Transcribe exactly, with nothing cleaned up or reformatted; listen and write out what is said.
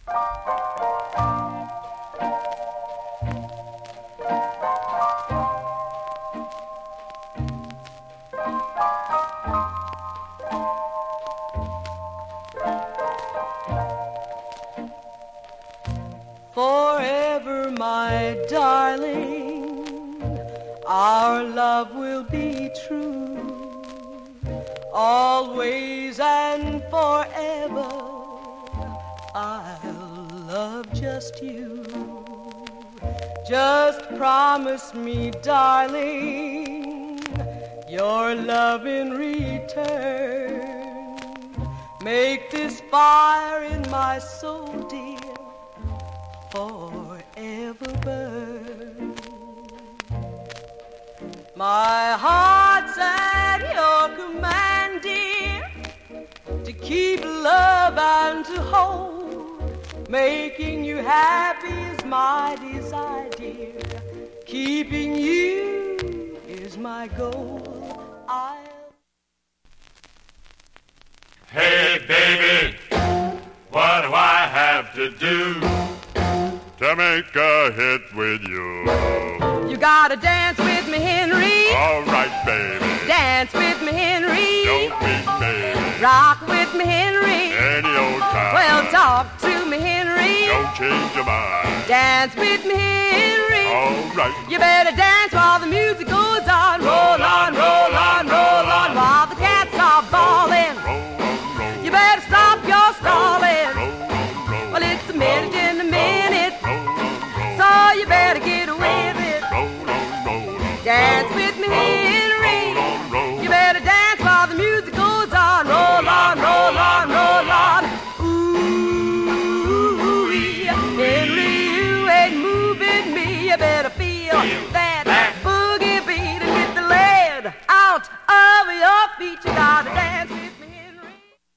Forever, my darling, our love will be true. Always and forever, I'll love just you. Just promise me, darling, your love in return. Make this fire in my soul, dear, forever burn. My heart's at your command, dear, to keep love and to hold. Making you happy is my desire, dear. Keeping you is my goal. I'll... Hey, baby, what do I have to do to make a hit with you? You gotta dance with me, Henry. All right, baby. Dance with me, Henry. Don't be baby. Rock with me, Henry. Any old time. Well, talk to me, Henry. Don't change your mind. Dance with me, Henry. All right. You better dance while the music goes on. Roll on, roll on, roll on, while the cats are bawling. Roll on, roll. You better stop your stalling. Roll on, roll. Well, it's a minute in a minute, Roll on, roll. so you better get with it. Roll on, roll. Dance with me, Henry. Roll on, roll. You better dance while the music goes on. Roll on, roll on, roll on. Ooh, Henry, you ain't moving me. You better feel that boogie beat and get the lead out of your feet. You gotta dance with me, Henry.